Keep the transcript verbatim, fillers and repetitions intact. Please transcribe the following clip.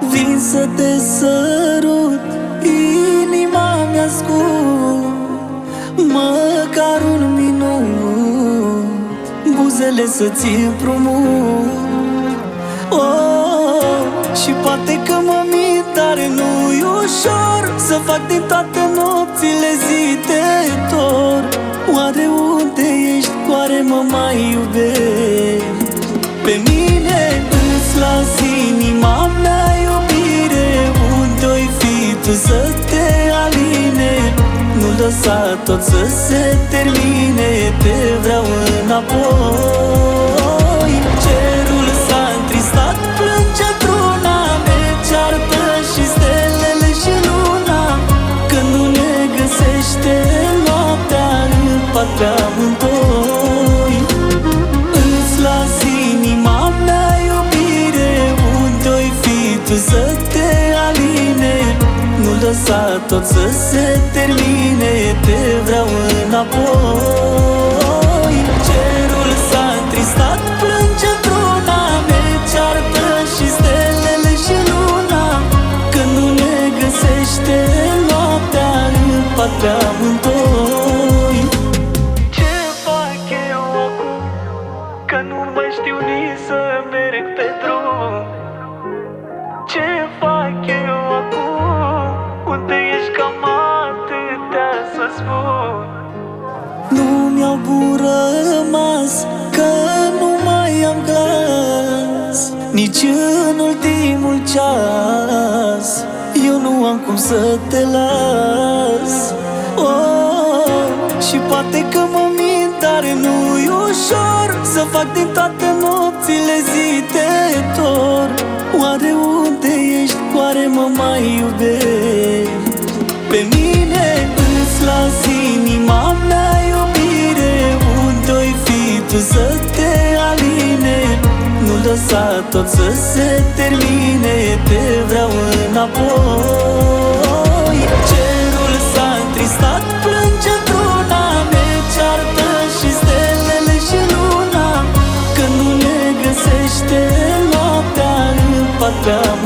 Vin să te sărut, inima mi-a ascult, măcar un minut, buzele să-ți împrumut. Oh, și poate că mă mint, dar nu-i ușor să fac din toate nopțile zi de dor. Oare unde ești, oare mă mai iubești? Pe mine îți las inima mea, iubire, unde-o-i fi tu să te aline. Nu lăsa tot să se termine, te vreau înapoi. Cerul s-a întristat, plânge într-una, ne ceartă și stelele și luna. Când nu ne găsește noaptea în pat pe amândoi. Îți las inima mea, iubire, unde-o-i fi tu să te aline. Nu lăsa tot să se termine, te vreau înapoi. Cerul s-a întristat, plânge într-una, ne ceartă și stelele și luna. Când nu ne găsește noaptea în pat pe amândoi. Ce fac eu acum, că nu mai știu nici să merg pe drum? Ce fac eu acum, unde ești, cam atâtea să spun? Nu mi-au gură rămas, că nu mai am glas, nici în ultimul ceas eu nu am cum să te las. Oh, și poate că mă mint, dar nu-i ușor să fac din toate nopțile zi de dor. Oare unde ești, oare mă mai iubești? Pe mine îți las inima mea, iubire, unde-o-i fi tu să te aline. Nu lăsa tot să se termine, te vreau înapoi. Cerul s-a întristat, plânge într-una, ne ceartă și stelele și luna. Când nu ne găsește noaptea în pat pe